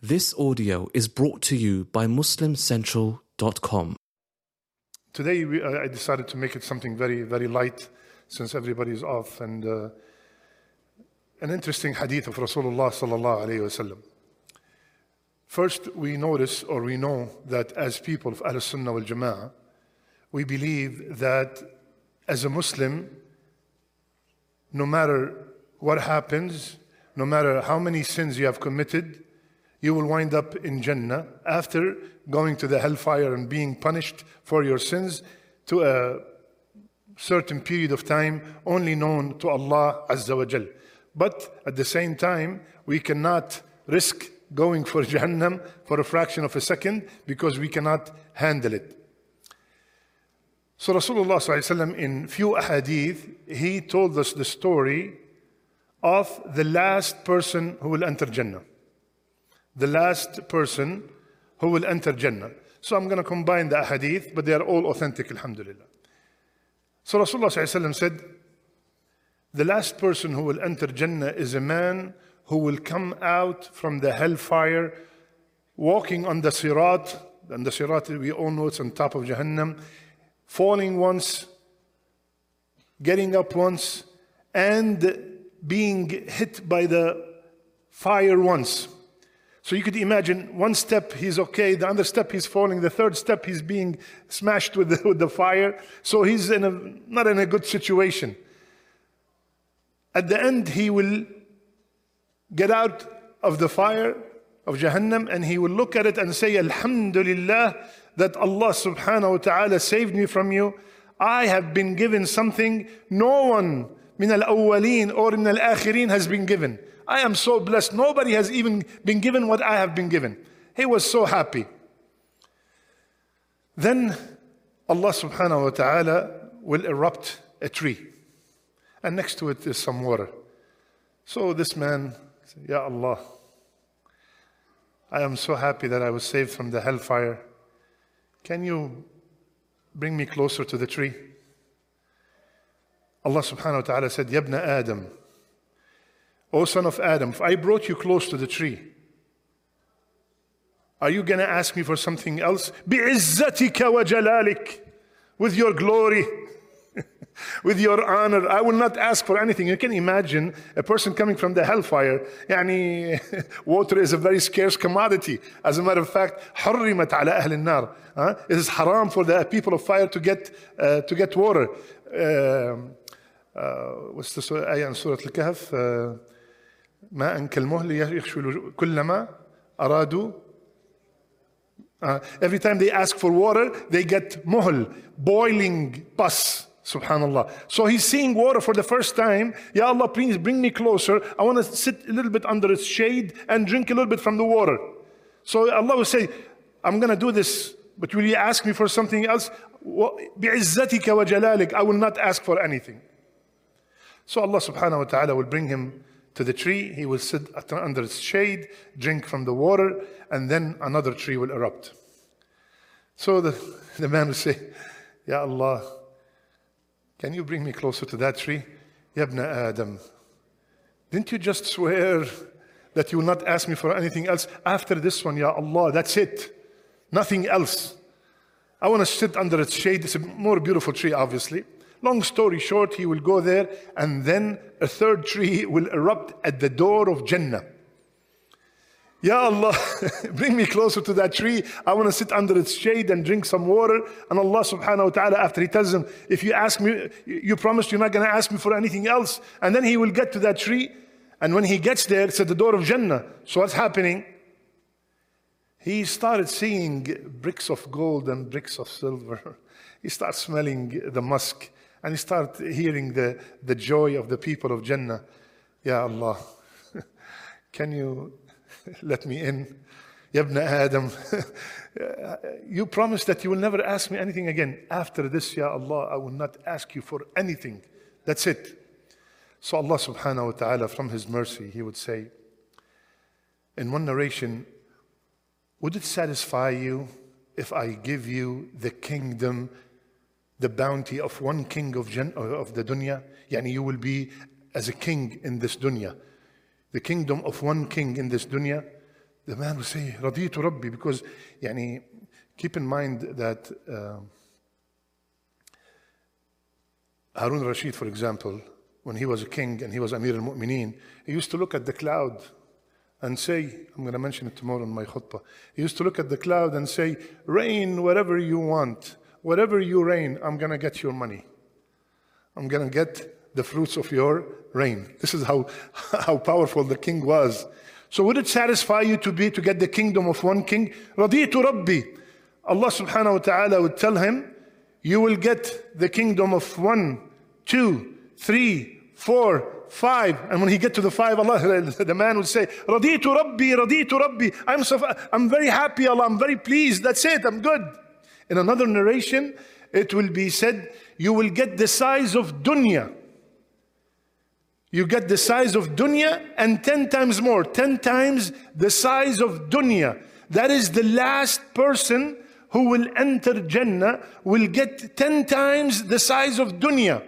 This audio is brought to you by MuslimCentral.com. Today I decided to make it something very, very light since everybody's off, and an interesting hadith of Rasulullah sallallahu alayhi wasallam. First, we notice or we know that as people of Ahl Sunnah wal Jama'ah, we believe that as a Muslim, no matter what happens, no matter how many sins you have committed, you will wind up in Jannah after going to the hellfire and being punished for your sins to a certain period of time only known to Allah Azza wa Jal. But at the same time, we cannot risk going for Jahannam for a fraction of a second because we cannot handle it. So Rasulullah ﷺ in few ahadith, he told us the story of the last person who will enter Jannah. The last person who will enter Jannah. So I'm going to combine the ahadith, but they are all authentic, alhamdulillah. So Rasulullah ﷺ said, the last person who will enter Jannah is a man who will come out from the hellfire walking on the sirat, and the sirat we all know it's on top of Jahannam, falling once, getting up once, and being hit by the fire once. So you could imagine one step he's okay, the other step he's falling, the third step he's being smashed with the fire. So he's not in a good situation. At the end, he will get out of the fire of Jahannam and he will look at it and say, Alhamdulillah, that Allah subhanahu wa ta'ala saved me from you. I have been given something no one min al-awwaleen or min al-akhirin has been given. I am so blessed. Nobody has even been given what I have been given. He was so happy. Then Allah subhanahu wa ta'ala will erupt a tree. And next to it is some water. So this man said, Ya Allah, I am so happy that I was saved from the hellfire. Can you bring me closer to the tree? Allah subhanahu wa ta'ala said, Yabna Adam, O son of Adam, if I brought you close to the tree, are you going to ask me for something else? بِعِزَّتِكَ وَجَلَالِكَ, with your glory, with your honor, I will not ask for anything. You can imagine a person coming from the hellfire. Water is a very scarce commodity. As a matter of fact, حُرِّمَتْ عَلَى أَهْلِ النَّارِ. It is haram for the people of fire to get water. What's the ayah in Surah Al-Kahf? ماء كالمهل يشوي كلما أرادوا. Every time they ask for water, they get muhl, boiling pus. Subhanallah. So he's seeing water for the first time. Ya Allah, please bring me closer. I want to sit a little bit under its shade and drink a little bit from the water. So Allah will say, I'm going to do this, but will you ask me for something else? بِعِزَّتِكَ وَجَلَالِكَ, I will not ask for anything. So Allah subhanahu wa ta'ala will bring him to the tree. He will sit under its shade, drink from the water, and then another tree will erupt. So the man will say, Ya Allah, can you bring me closer to that tree? Yabna Adam, didn't you just swear that you will not ask me for anything else? After this one, Ya Allah, that's it. Nothing else. I want to sit under its shade. It's a more beautiful tree, obviously. Long story short, he will go there, and then a third tree will erupt at the door of Jannah. Ya Allah, bring me closer to that tree. I want to sit under its shade and drink some water. And Allah subhanahu wa ta'ala, after he tells him, if you ask me, you promised you're not going to ask me for anything else. And then he will get to that tree. And when he gets there, it's at the door of Jannah. So what's happening? He started seeing bricks of gold and bricks of silver. He starts smelling the musk. And he started hearing the joy of the people of Jannah. Ya Allah, can you let me in? Yabna Adam, you promised that you will never ask me anything again. After this, Ya Allah, I will not ask you for anything. That's it. So Allah subhanahu wa ta'ala, from His mercy, He would say, in one narration, would it satisfy you if I give you the kingdom, the bounty of one king of the dunya? Yani you will be as a king in this dunya. The kingdom of one king in this dunya. the man will say, Raditu Rabbi, because yani, keep in mind that Harun Rashid, for example, when he was a king and he was Amir al-Mu'mineen, he used to look at the cloud and say, I'm going to mention it tomorrow in my khutbah. He used to look at the cloud and say, rain whatever you want. Whatever you rain, I'm going to get your money. I'm going to get the fruits of your rain. This is how powerful the king was. So would it satisfy you to get the kingdom of one king? Raditu Rabbi. Allah subhanahu wa ta'ala would tell him, you will get the kingdom of 1, 2, 3, 4, 5. And when he get to the 5, Allah, the man would say, Raditu Rabbi, Raditu Rabbi. I'm very happy, Allah. I'm very pleased. That's it. I'm good. In another narration, it will be said, you will get the size of dunya. You get the size of dunya and 10 times more. 10 times the size of dunya. That is the last person who will enter Jannah will get 10 times the size of dunya.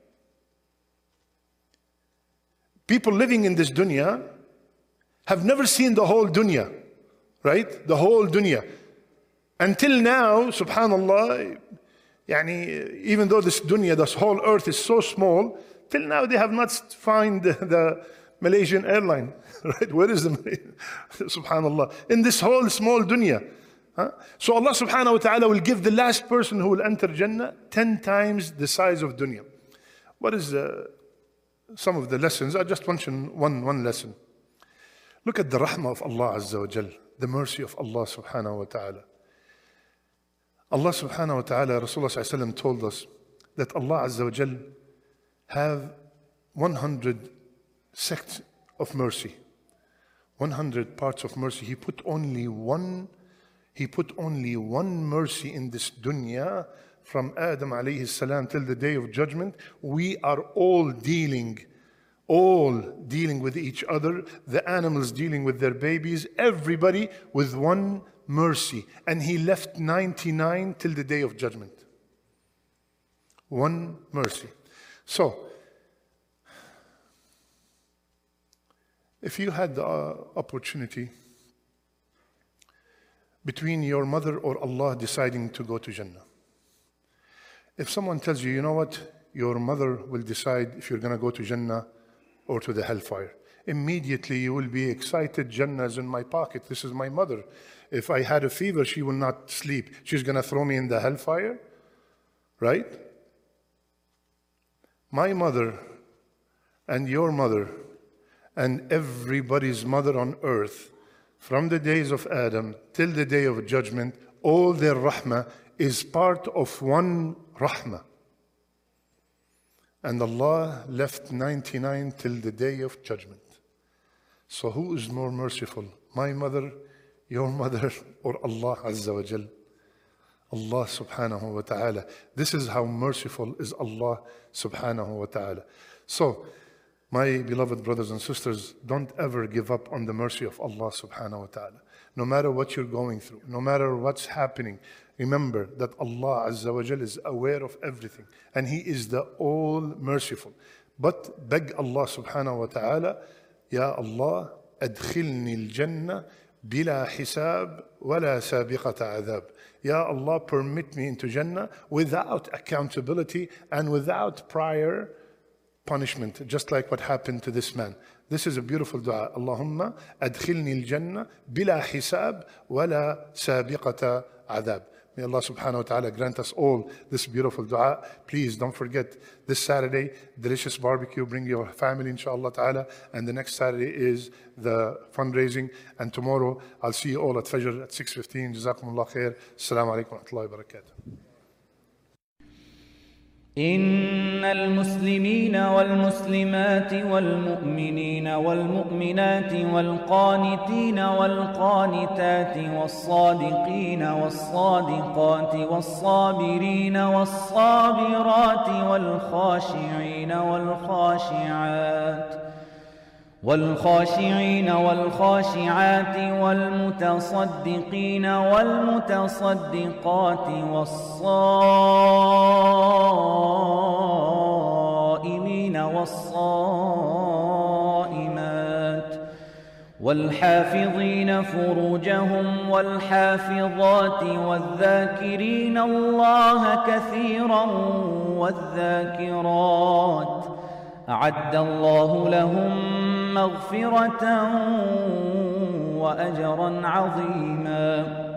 People living in this dunya have never seen the whole dunya, right? The whole dunya. Until now, subhanallah, yani, even though this dunya, this whole earth is so small, till now they have not found the Malaysian airline, right? Where is the subhanallah? In this whole small dunya. Huh? So Allah subhanahu wa ta'ala will give the last person who will enter Jannah 10 times the size of dunya. What is some of the lessons? I just mention one lesson. Look at the rahmah of Allah Azza wa Jal, the mercy of Allah subhanahu wa ta'ala. Allah subhanahu wa ta'ala, Rasulullah sallallahu alayhi wa sallam told us that Allah Azza wa Jal have 100 sects of mercy, 100 parts of mercy. He put only one mercy in this dunya from Adam alayhi salam till the day of judgment. We are all dealing with each other, the animals dealing with their babies, everybody with one mercy. And he left 99 till the day of judgment. One mercy. So, if you had the opportunity between your mother or Allah deciding to go to Jannah, if someone tells you, you know what, your mother will decide if you're going to go to Jannah or to the hellfire, immediately you will be excited. Jannah is in my pocket. This is my mother. If I had a fever, she will not sleep. She's going to throw me in the hellfire, right? My mother and your mother and everybody's mother on earth, from the days of Adam till the day of judgment, all their rahmah is part of one rahmah. And Allah left 99 till the day of judgment. So who is more merciful? My mother, your mother, or Allah Azza wa Jal? Allah subhanahu wa ta'ala. This is how merciful is Allah subhanahu wa ta'ala. So, my beloved brothers and sisters, don't ever give up on the mercy of Allah subhanahu wa ta'ala. No matter what you're going through, no matter what's happening, remember that Allah Azza wa Jal is aware of everything and He is the all merciful. But beg Allah subhanahu wa ta'ala, Ya Allah, adkhilni al-jannah bila hisab wala sabiqata adhab. Ya Allah, permit me into Jannah without accountability and without prior punishment, just like what happened to this man. This is a beautiful dua. Allahumma adkhilni al-jannah bila hisab wala sabiqata adhab. May Allah subhanahu wa ta'ala grant us all this beautiful dua. Please don't forget this Saturday, delicious barbecue. Bring your family inshallah ta'ala. And the next Saturday is the fundraising. And tomorrow I'll see you all at Fajr at 6:15. Jazakumullah khair. Assalamu alaikum wa rahmatullahi wa barakatuh. إن المسلمين والمسلمات والمؤمنين والمؤمنات والقانتين والقانتات والصادقين والصادقات والصابرين والصابرات والخاشعين والخاشعات والمتصدقين والمتصدقات والصائمين والصائمات والحافظين فروجهم والحافظات والذاكرين الله كثيرا والذاكرات أعد الله لهم مغفرة وأجرا عظيما.